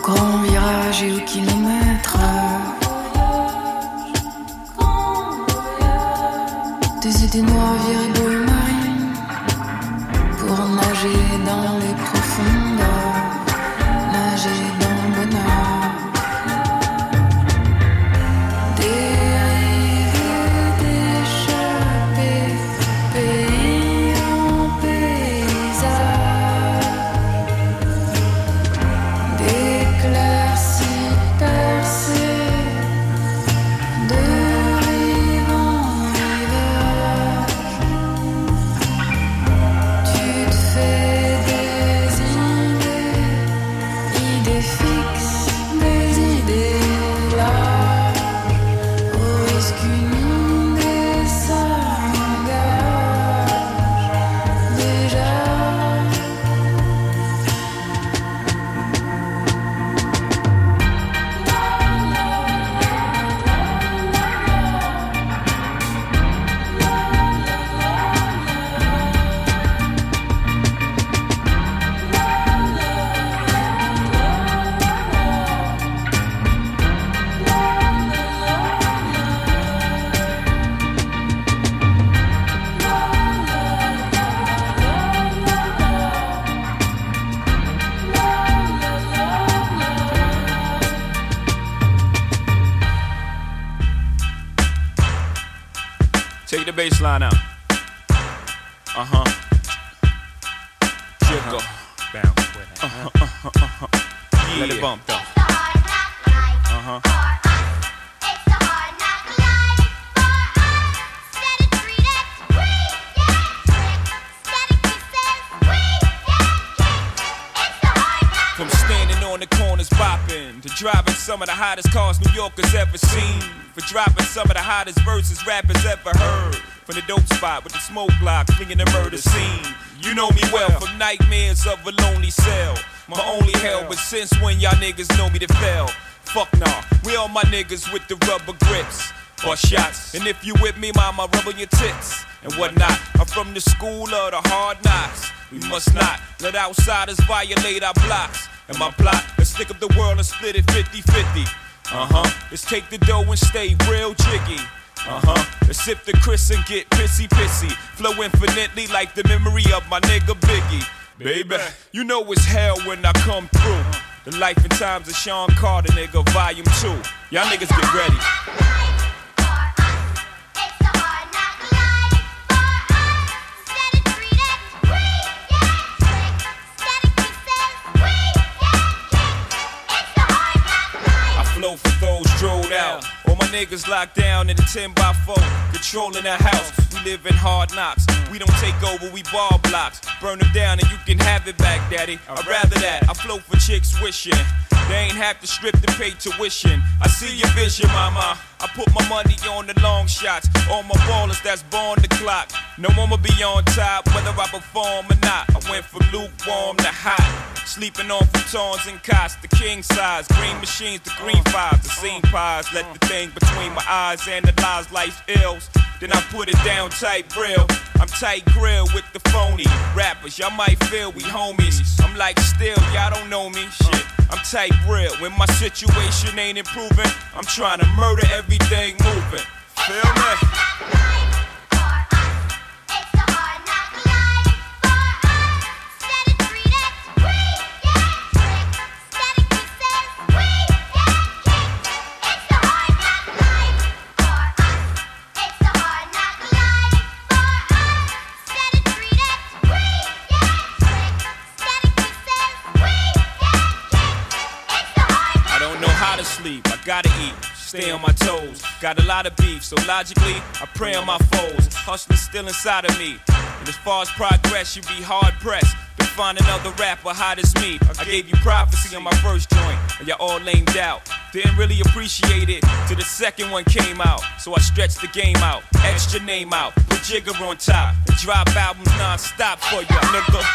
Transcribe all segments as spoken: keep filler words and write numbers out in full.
grand virage et au kilomètre. Des idées noires virées bleues marines pour nager dans les profondeurs, nager dans le bonheur. Dériver, d'échapper, pays en paysage, d'éclaircies percées, de rive en rivage. Tu te fais des idées, idées fixes, des idées larges, au risque qu'une idée s'engage déjà. Take the bass line out. Uh huh. Jiggle. Bounce with it. Uh huh. Uh huh. Uh huh. Yeah. Let it bump though. Uh huh. From standing on the corners bopping to driving some of the hottest cars New Yorkers ever seen, for dropping some of the hottest verses rappers ever heard, from the dope spot with the smoke block flinging the murder scene. You know me well from nightmares of a lonely cell, my only hell. But since when y'all niggas know me to fail? Fuck nah, we all my niggas with the rubber grips, bust shots, and if you with me, mama, rub on your tits and whatnot. I'm from the school of the hard knocks. We must not let outsiders violate our blocks. And my plot, let's stick up the world and split it fifty-fifty. Uh-huh, let's take the dough and stay real jiggy. Uh-huh, let's sip the Chris and get pissy-pissy. Flow infinitely like the memory of my nigga Biggie. Baby, you know it's hell when I come through. The life and times of Sean Carter, nigga, volume two. Y'all niggas get ready. Flow for those drilled out. All my niggas locked down in a ten by four, controlling the house. We live in hard knocks. We don't take over, we ball blocks. Burn them down and you can have it back, daddy. I'd rather that. I flow for chicks wishing they ain't have to strip to pay tuition. I see your vision, mama. I put my money on the long shots. All my ballers that's born the clock. No one will be on top, whether I perform or not. I went from lukewarm to hot. Sleeping on futons and cots, the king size. Green machines, the green fives, the scene pies. Let the thing between my eyes analyze life's ills. Then I put it down tight real. I'm tight grill with the phony rappers. Y'all might feel we homies. I'm like still, y'all don't know me. Shit, I'm tight real. When my situation ain't improving, I'm trying to murder everything moving. Feel me? Sleep, I gotta eat, stay on my toes. Got a lot of beef, so logically, I pray on my foes. Hustling still inside of me, and as far as progress, you be hard pressed to find another rapper hot as me. I gave you prophecy on my first joint, and y'all all lamed out. Didn't really appreciate it till the second one came out. So I stretched the game out, etched your name out, put Jigger on top, and drop albums non-stop for ya, nigga.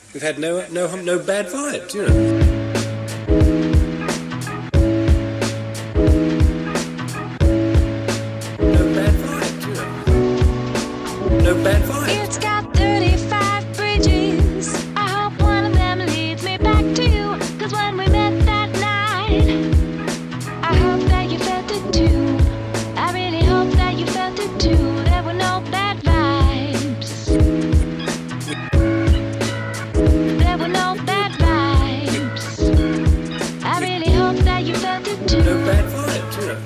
We've had no no no bad vibes, you know. Bad vibe. It's got thirty-five bridges. I hope one of them leads me back to you. Cause when we met that night, I hope that you felt it too. I really hope that you felt it too. There were no bad vibes. There were no bad vibes. I really hope that you felt it too. No bad vibes, you know.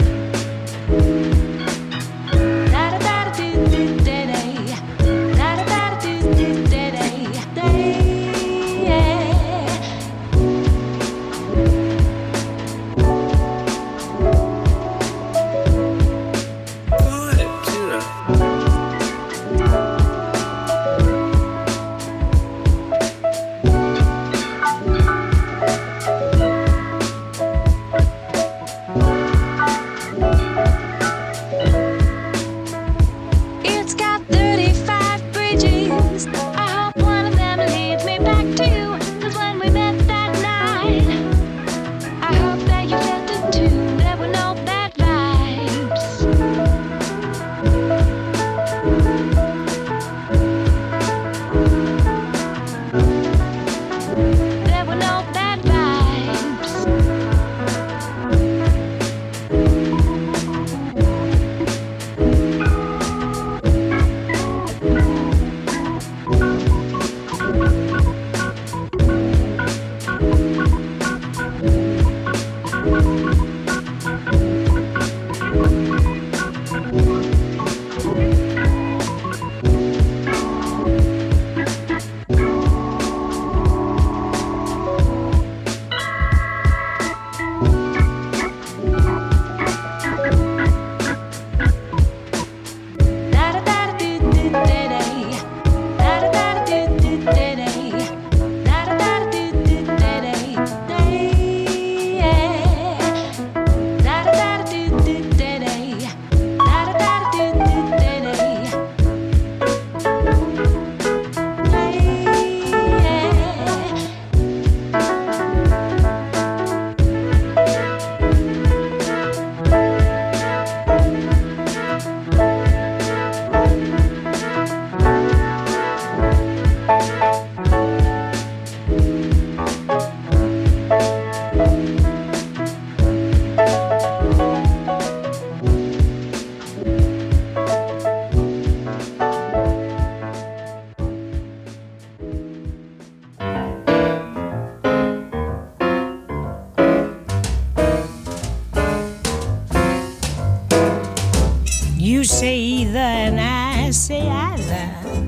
You say either and I say either.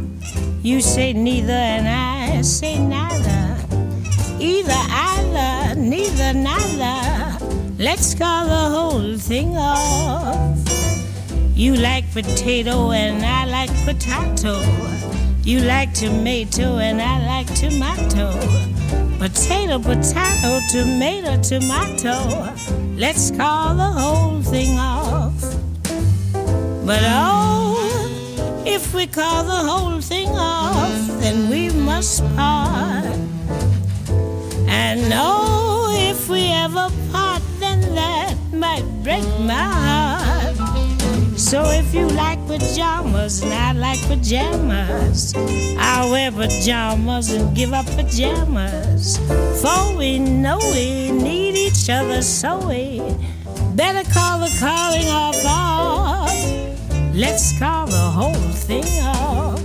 You say neither and I say neither. Either, either, neither, neither. Let's call the whole thing off. You like potato and I like potato. You like tomato and I like tomato. Potato, potato, tomato, tomato. Let's call the whole thing off. But oh, if we call the whole thing off, then we must part. And oh, if we ever part, then that might break my heart. So if you like pajamas and I like pajamas, I'll wear pajamas and give up pajamas. For we know we need each other, so we better call the calling off off. Let's call the whole thing off.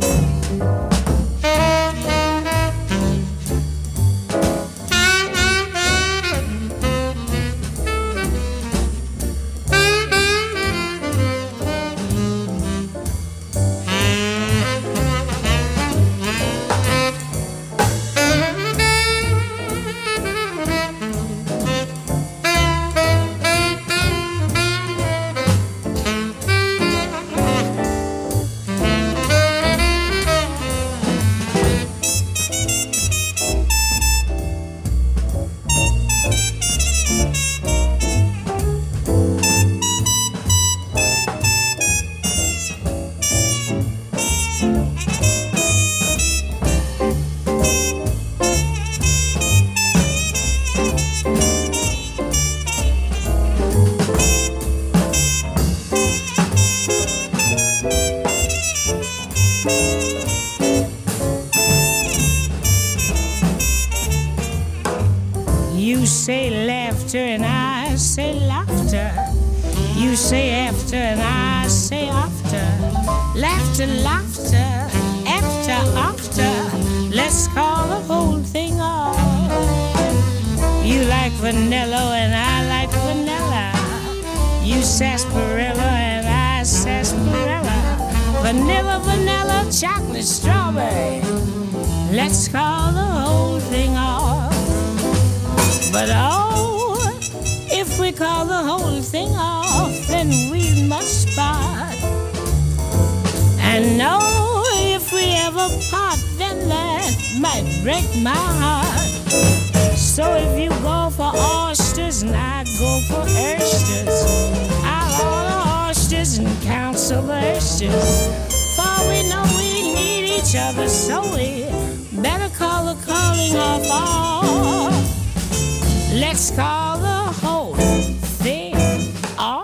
You say laughter and I say laughter. You say after and I say after. Laughter, laughter, after, after. Let's call the whole thing off. You like vanilla and I like vanilla. You sarsaparilla and I sarsaparilla. Vanilla, vanilla, chocolate, strawberry. Let's call the whole thing off. But oh, if we call the whole thing off, then we must part. And no, if we ever part, then that might break my heart. So if you go for oysters and I go for oysters, I'll order oysters and counsel the oysters. For we know we need each other, so we better call the calling off off. Let's call the whole thing off.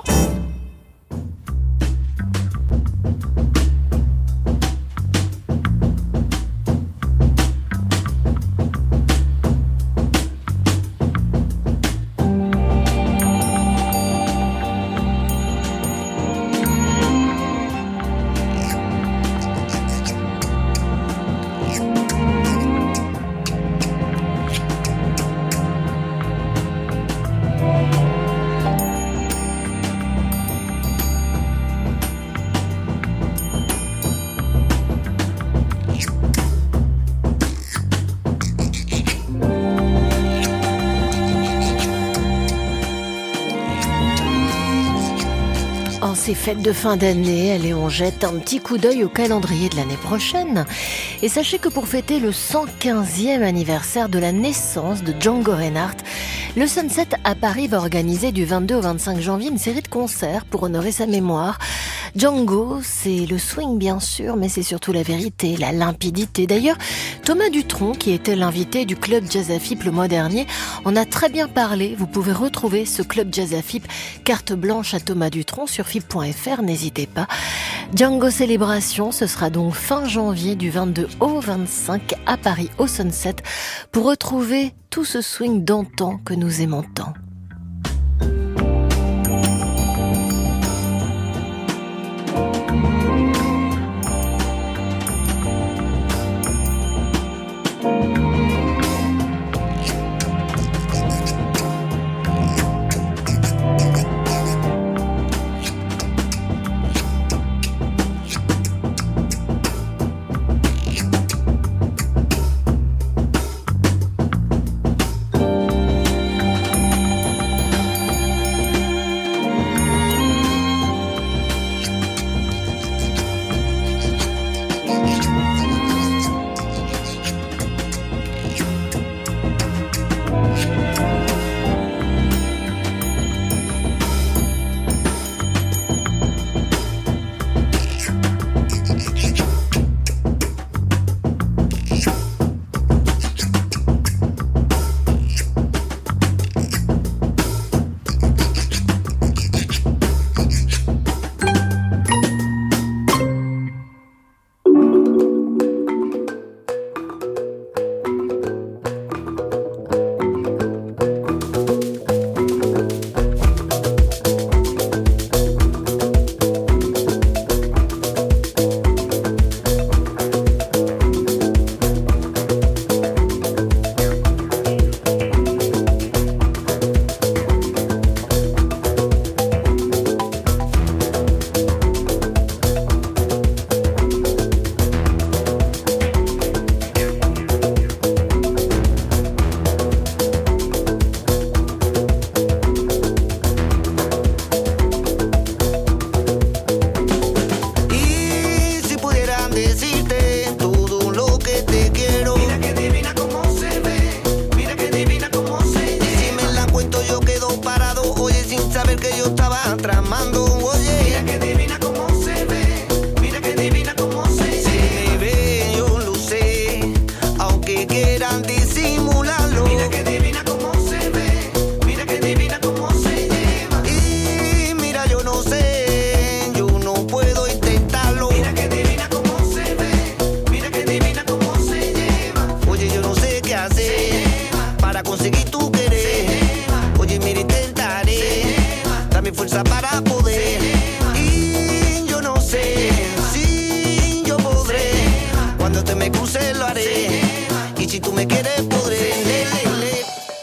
Ces fêtes de fin d'année, allez, on jette un petit coup d'œil au calendrier de l'année prochaine. Et sachez que pour fêter le cent quinzième anniversaire de la naissance de Django Reinhardt, le Sunset à Paris va organiser du vingt-deux au vingt-cinq janvier une série de concerts pour honorer sa mémoire. Django, c'est le swing bien sûr, mais c'est surtout la vérité, la limpidité. D'ailleurs, Thomas Dutronc, qui était l'invité du Club Jazz à Fippe le mois dernier, en a très bien parlé. Vous pouvez retrouver ce Club Jazz à Fippe, carte blanche à Thomas Dutronc sur fippe point f r, n'hésitez pas. Django Célébration, ce sera donc fin janvier du vingt-deux au vingt-cinq à Paris au Sunset pour retrouver tout ce swing d'antan que nous aimons tant. Yo no puedo intentarlo. Mira que divina como se ve. Cuando te me cruces lo haré. Y si tú me quieres podré. Le, le, le.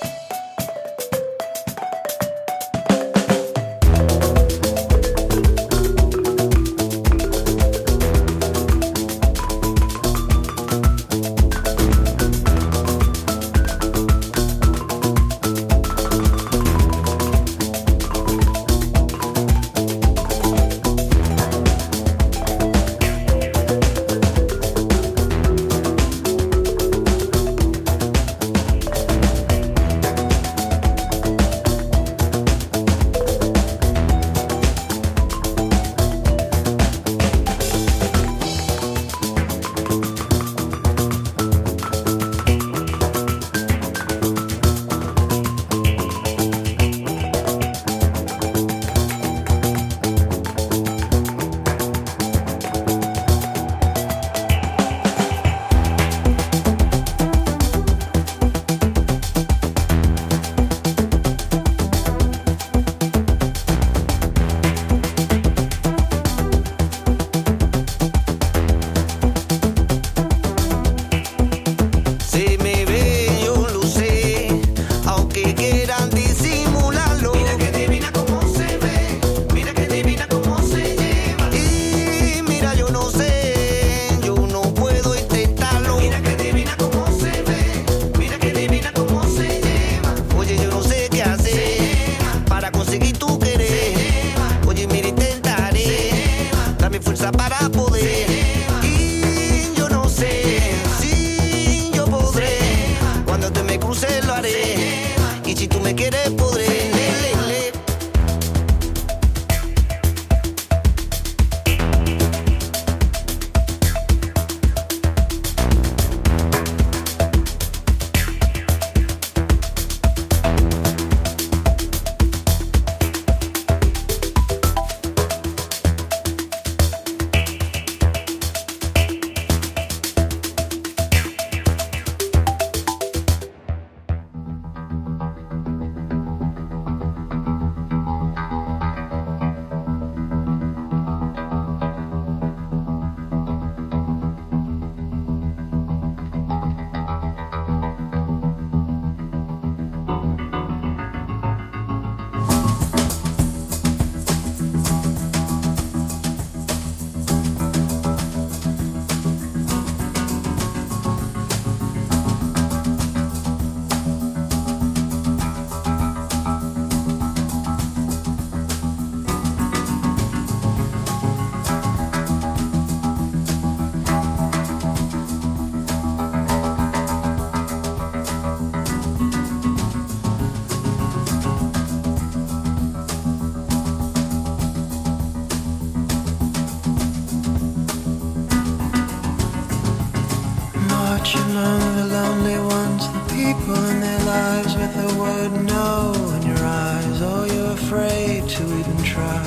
Among the lonely ones, the people in their lives with the word no in your eyes. Oh, you're afraid to even try.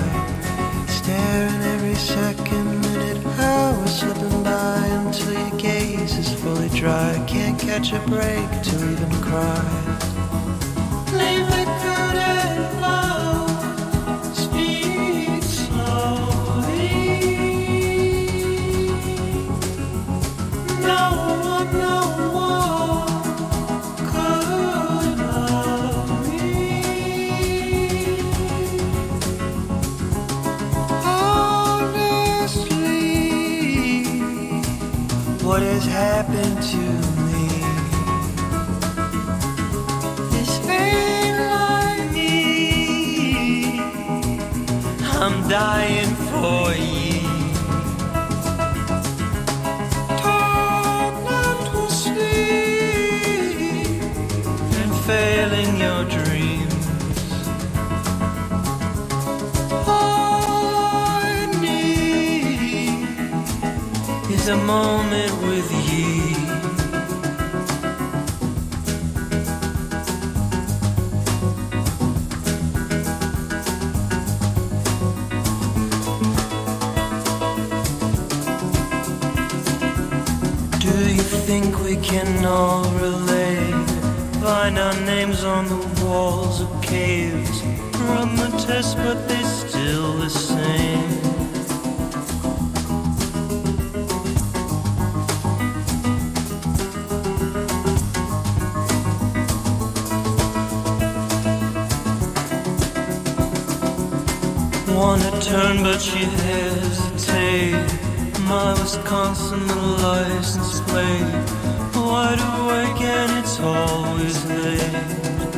Staring every second, minute, hour slipping by until your gaze is fully dry. Can't catch a break to even cry. Leave the curtain low, speak slowly. No one, no one could love me. Honestly, what has happened to me? This ain't like me. I'm dying for you. Failing your dreams. All I need is a moment with you. Do you think we can all relate? Find our names on the walls of caves. Run the test, but they're still the same. wanna turn, but she hesitated. My Wisconsin license plate, wide awake and it's always late.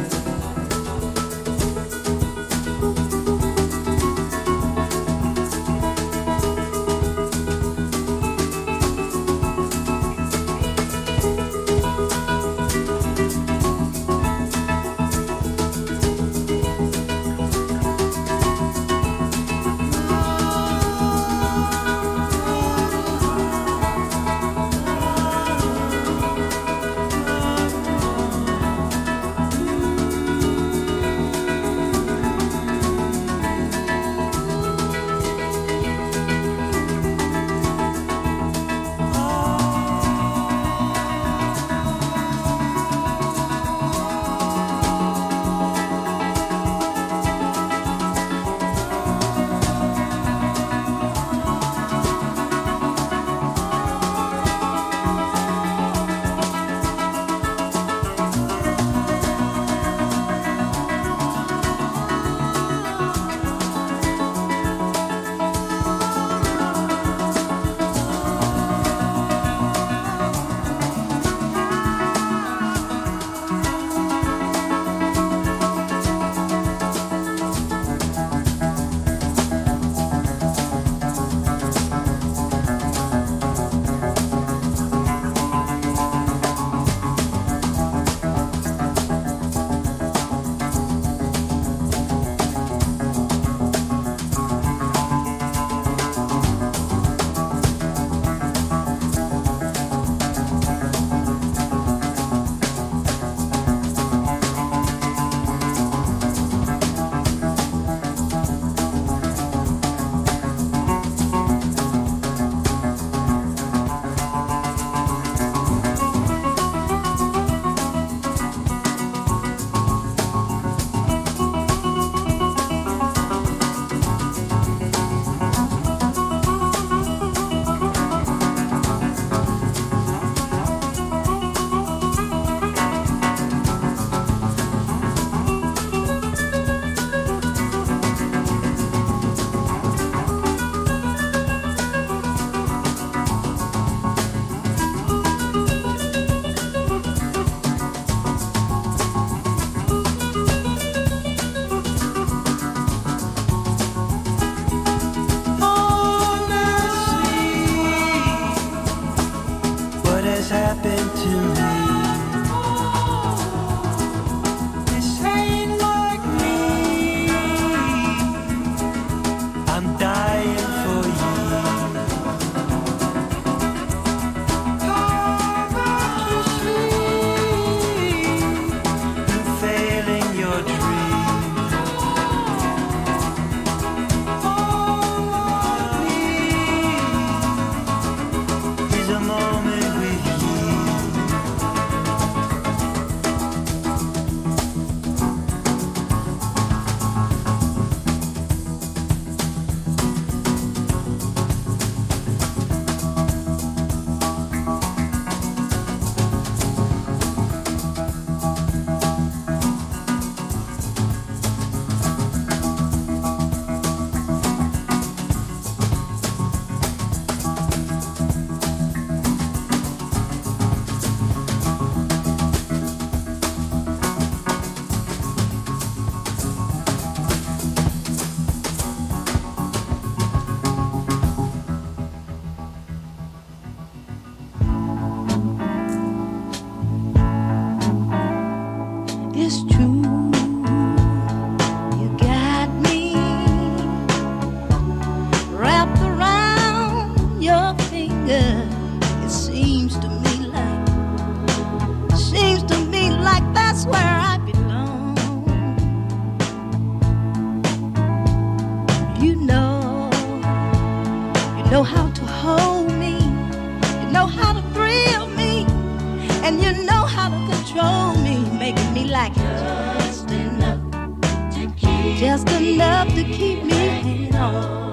Just enough to keep me hanging on.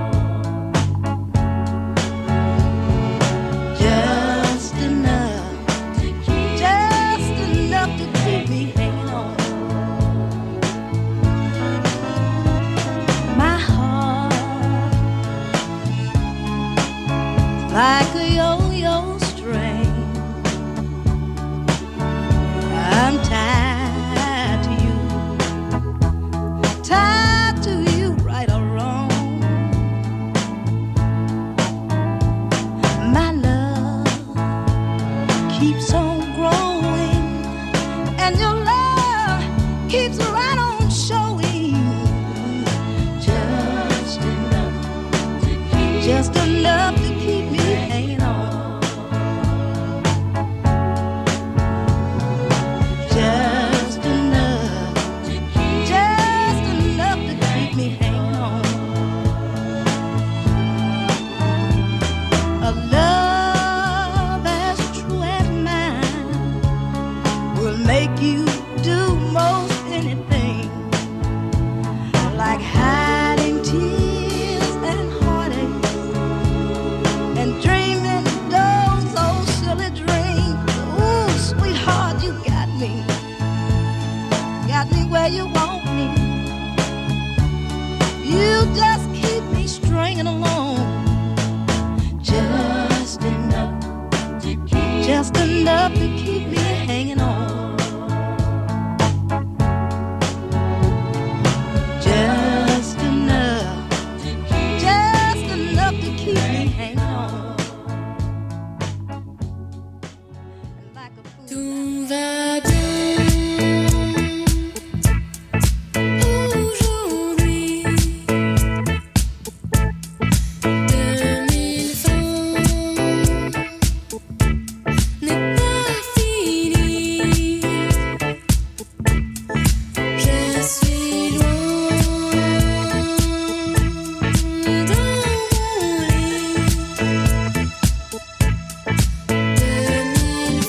Just enough, just enough to keep me hanging on. My heart keeps on growing, and your love keeps right on showing. Just enough to keep, just enough to keep me hanging on. Just enough to keep, just enough to keep me hanging on. A love as true as mine will make you do most anything, like hiding tears and heartache and dreaming those old silly dreams. Ooh, sweetheart, you got me, got me where you want me. You just keep me stringing along. Just enough to keep, just enough to keep me hanging on. Just enough to keep, just enough to keep me hanging on. Like a fool. Tout va bien aujourd'hui. deux mille vingt n'est pas fini. Je suis loin dans mon lit. deux mille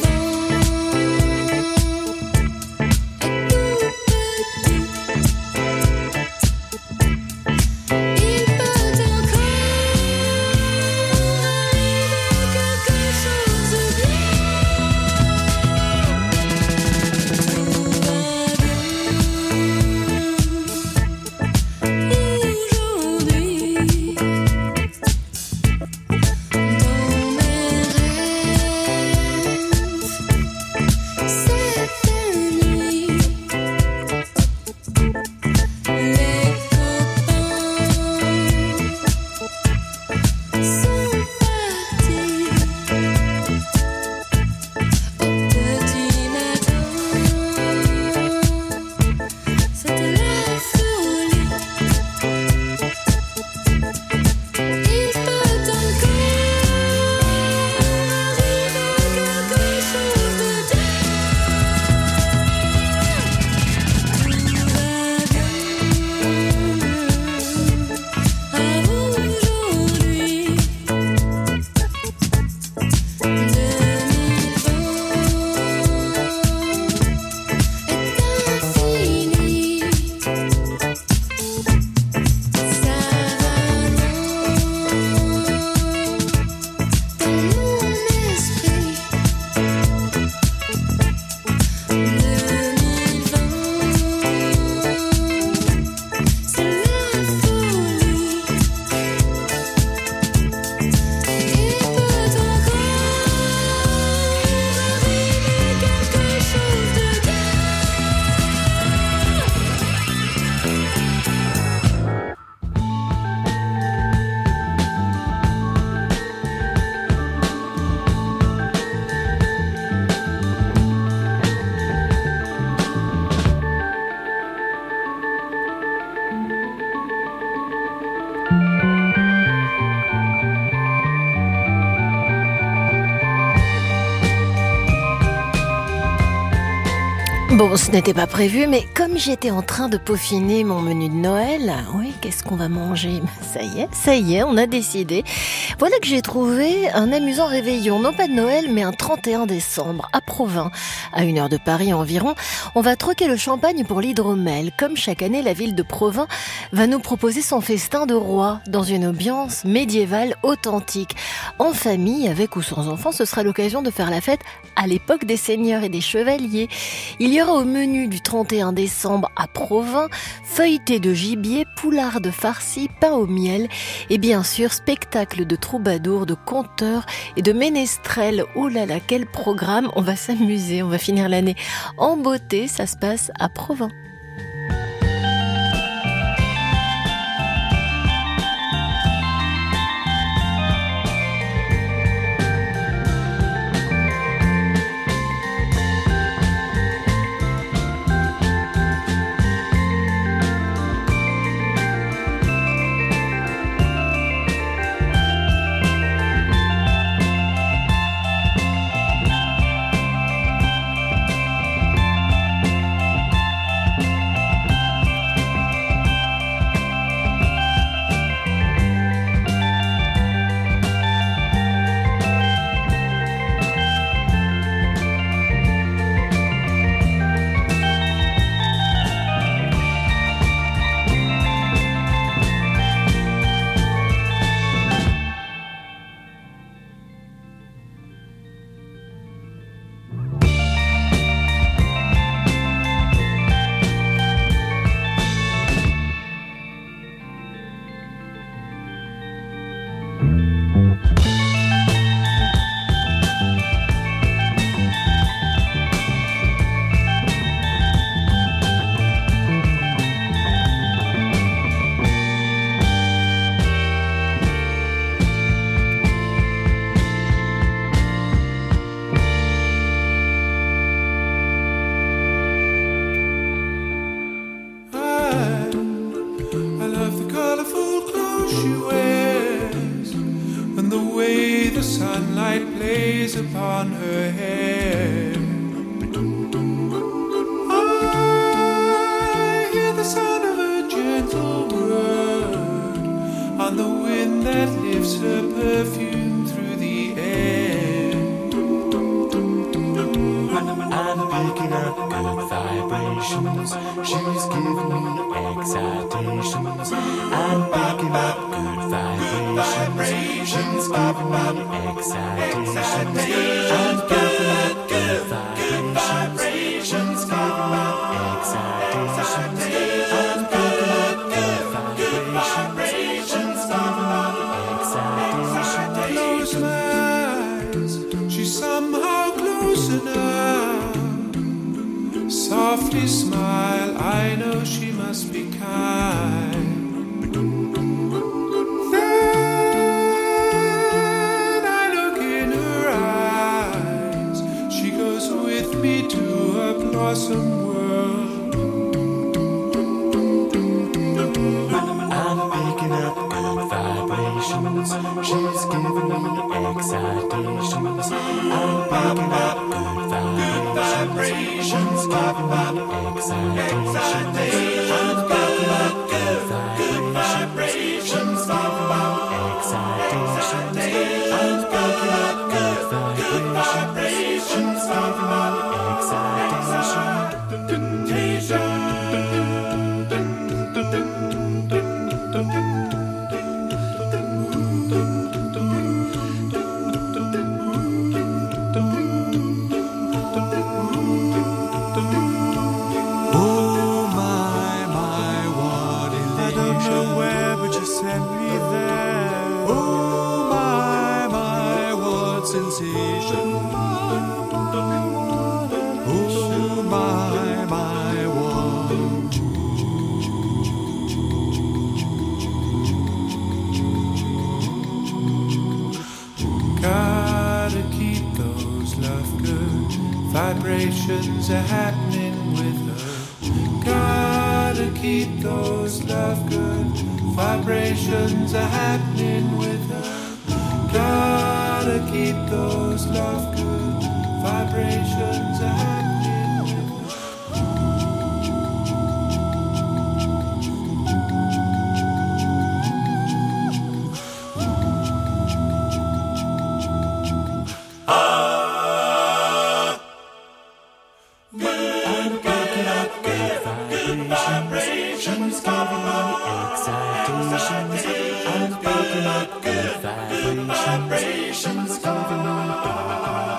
Bon, ce n'était pas prévu, mais comme j'étais en train de peaufiner mon menu de Noël, oui, qu'est-ce qu'on va manger? Ça y est, ça y est, on a décidé. Voilà que j'ai trouvé un amusant réveillon, non pas de Noël, mais un trente et un décembre, à Provins, à une heure de Paris environ. On va troquer le champagne pour l'hydromel. Comme chaque année, la ville de Provins va nous proposer son festin de roi, dans une ambiance médiévale authentique. En famille, avec ou sans enfants, ce sera l'occasion de faire la fête à l'époque des seigneurs et des chevaliers. Il y aura au menu du trente et un décembre à Provins, feuilleté de gibier, poularde farcie, pain au miel et bien sûr spectacle de troubadours, de conteurs et de ménestrels. Oh là là, quel programme! On va s'amuser, on va finir l'année en beauté, ça se passe à Provins. plays upon her hair. I hear the sound of a gentle word on the wind that lifts her perfume through the air. I'm picking up good vibrations. She's giving me excitations. I'm picking up good vibrations. She's giving me excitations. I'm picking up good vibrations. She's giving me excitations. I'm picking up good vibrations. She's giving me excitations. Close my eyes, she's somehow close enough. Softly smile, I know she must be kind. Then I look in her eyes. She goes with me to a blossom world. I'm picking up good vibrations. She's giving me excitations. I'm picking up good vibrations. She's giving me excitations. I'm picking up good vibrations. She's giving me excitations. I'm picking up good vibrations. She's giving me sensation. Oh my, my one. Gotta keep those love good vibrations are happening with her. Gotta keep those love good vibrations are happening with her. Gotta keep those love good vibrations are happening with her. Ah, I'm picking up good vibrations, giving me excitations. I'm picking up good vibrations, giving me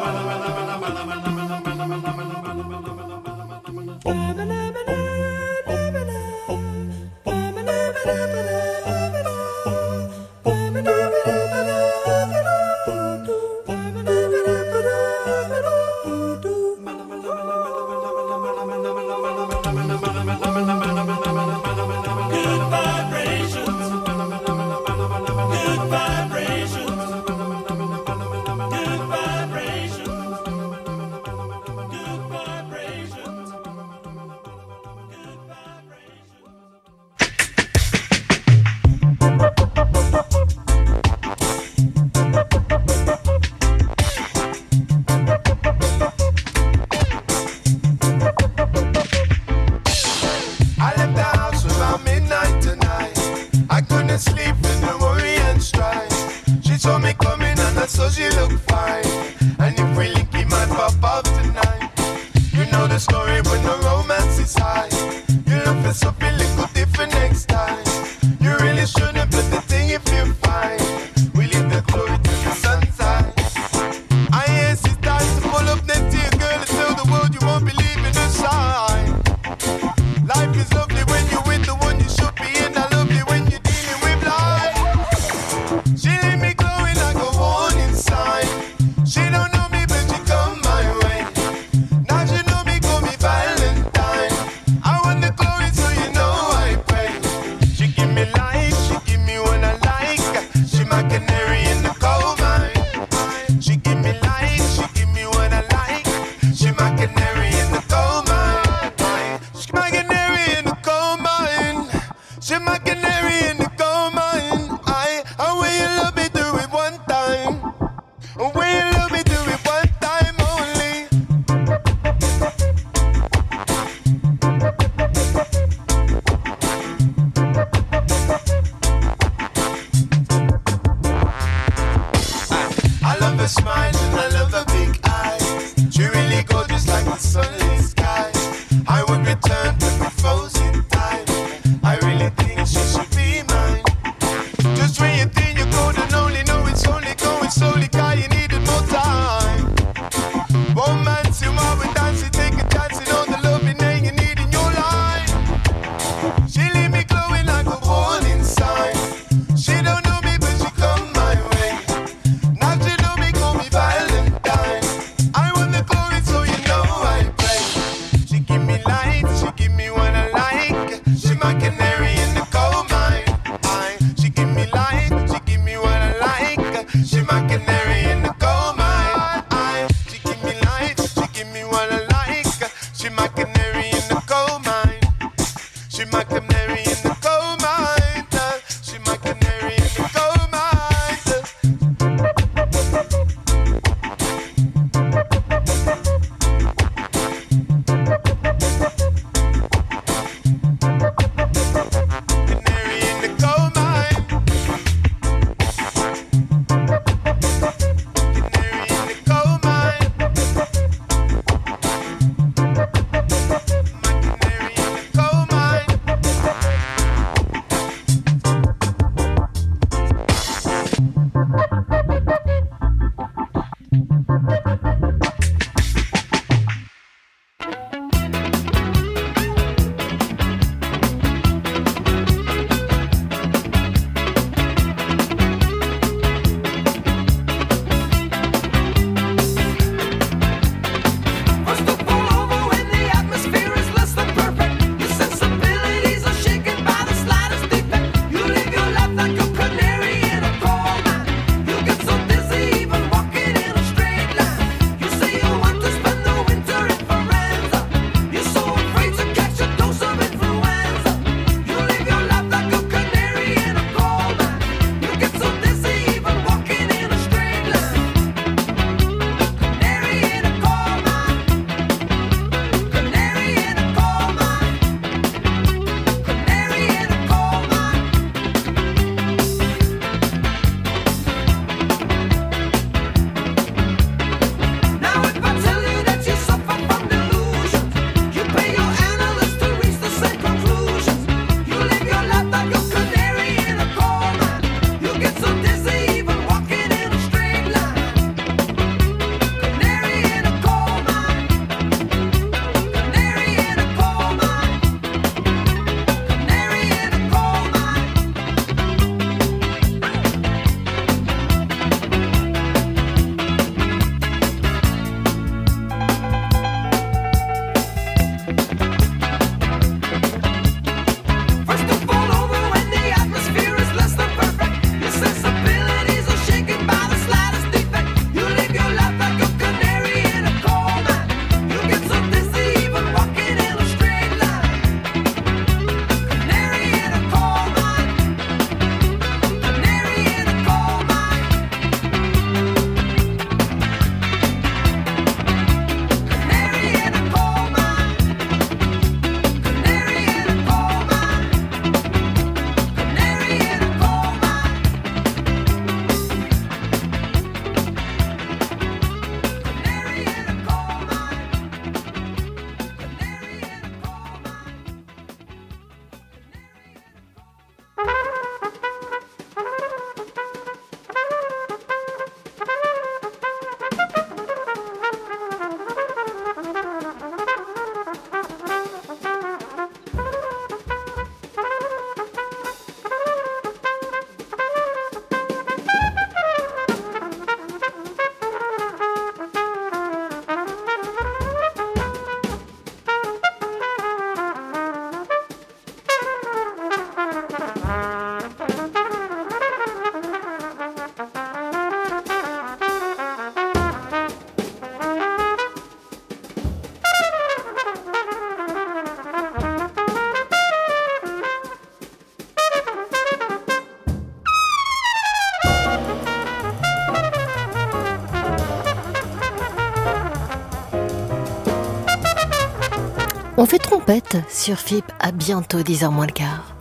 On fait trompette sur F I P, à bientôt dix heures moins le quart.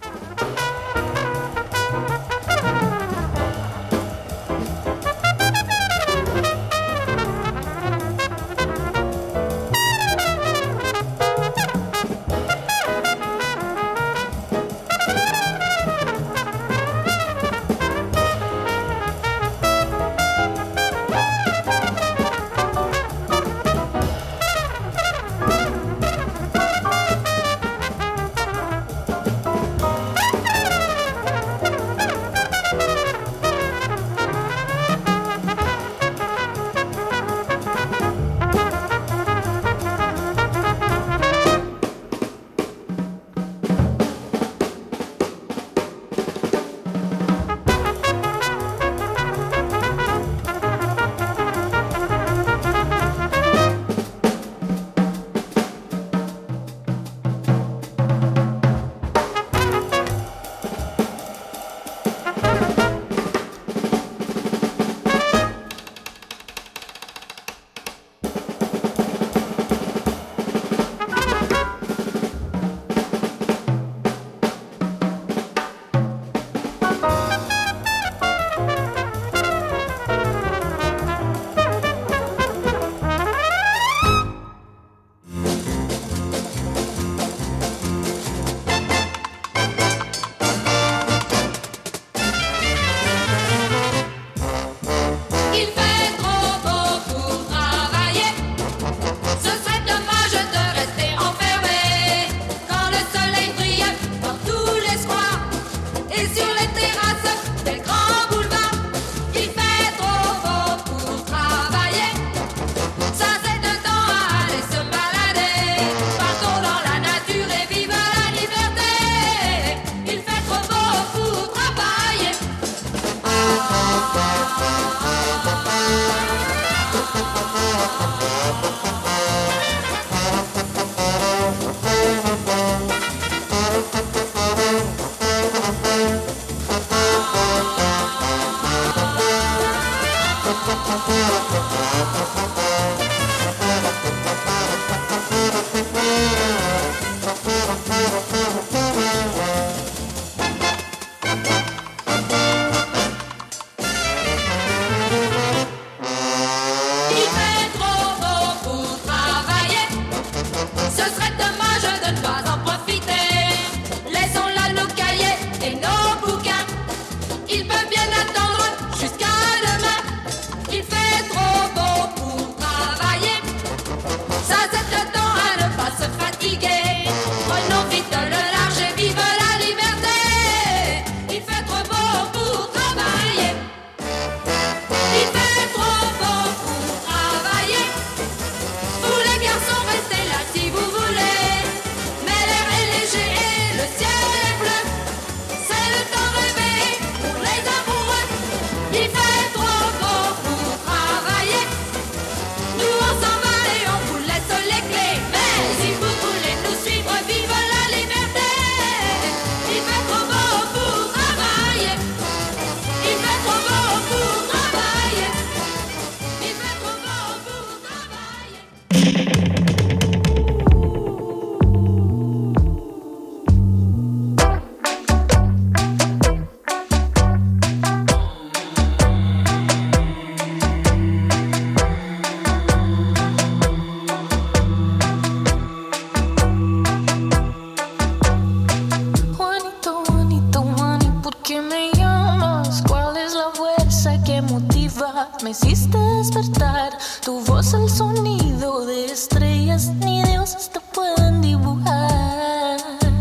Me hiciste despertar, tu voz el sonido de estrellas, ni dioses te pueden dibujar.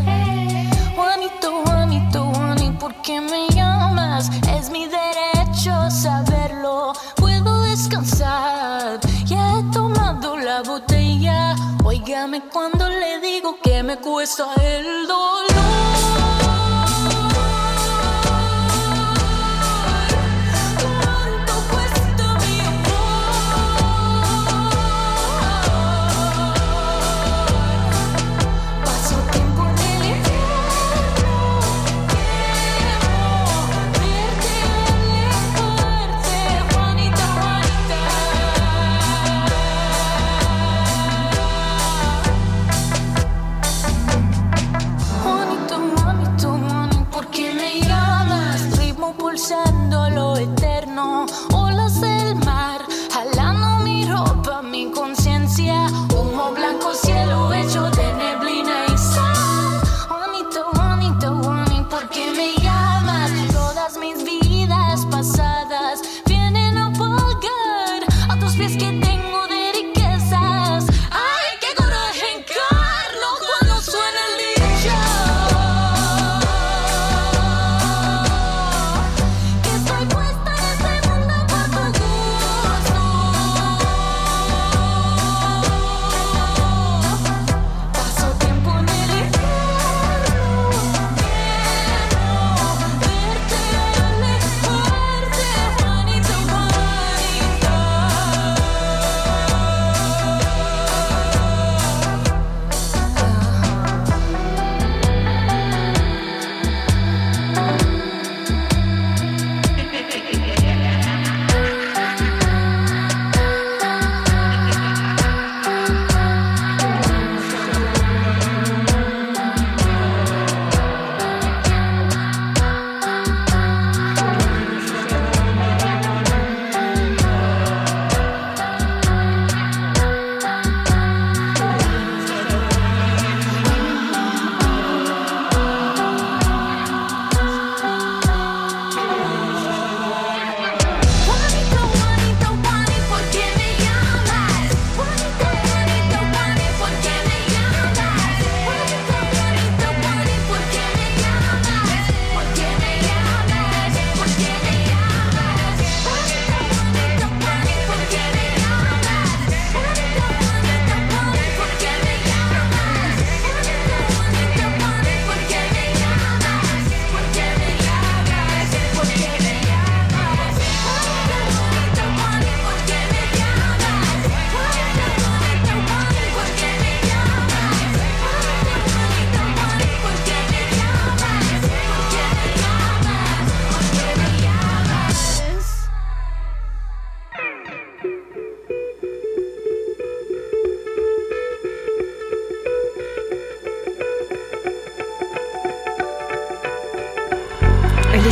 Juanito, Juanito, Juani, ¿por qué me llamas? Es mi derecho saberlo, puedo descansar. Ya he tomado la botella, óigame cuando le digo que me cuesta el dolor.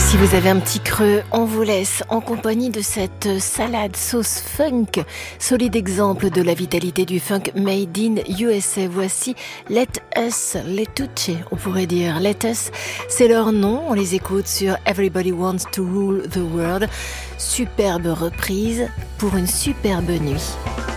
Si vous avez un petit creux, on vous laisse en compagnie de cette salade sauce funk, solide exemple de la vitalité du funk made in U S A. Voici Let Us, Les Tucci, on pourrait dire. Let Us, c'est leur nom, on les écoute sur Everybody Wants to Rule the World. Superbe reprise pour une superbe nuit.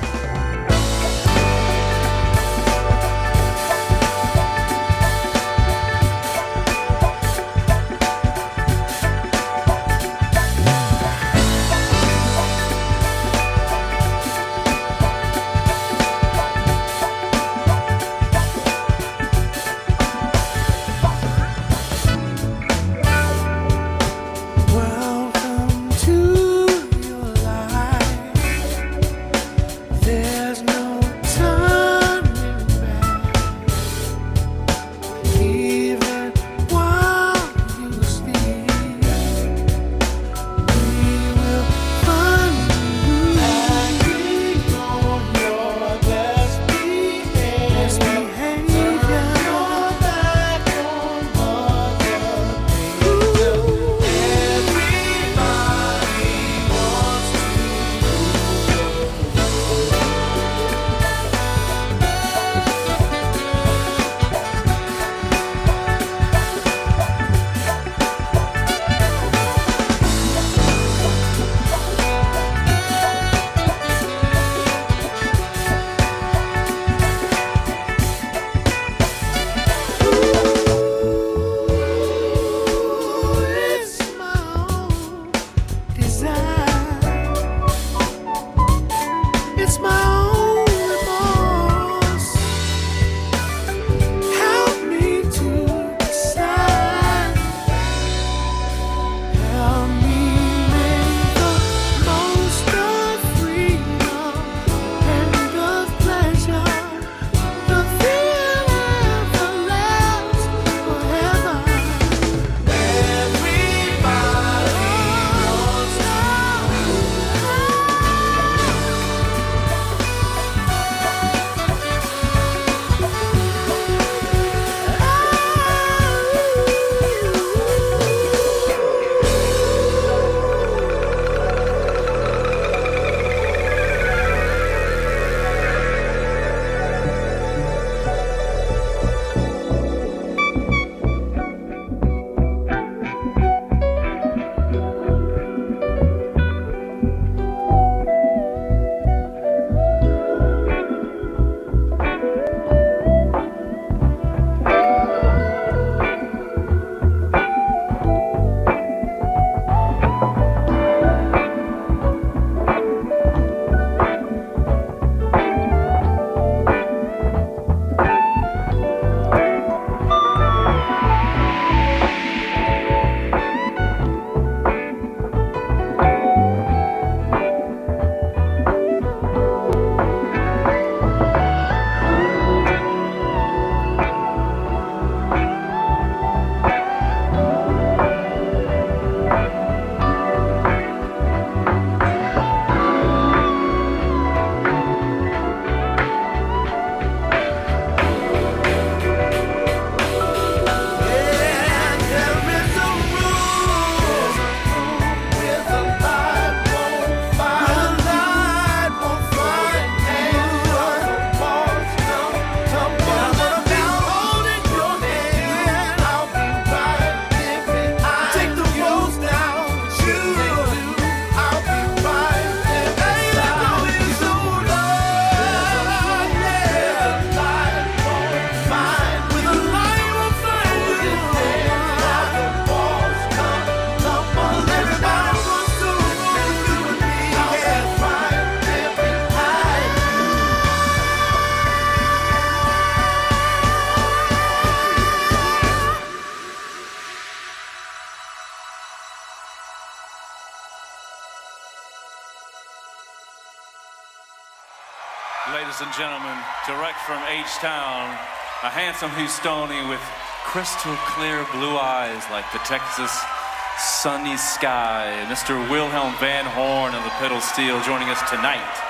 Ladies and gentlemen, direct from H-Town, a handsome Houstonian with crystal clear blue eyes like the Texas sunny sky, Mister Wilhelm Van Horn of the Pedal Steel joining us tonight.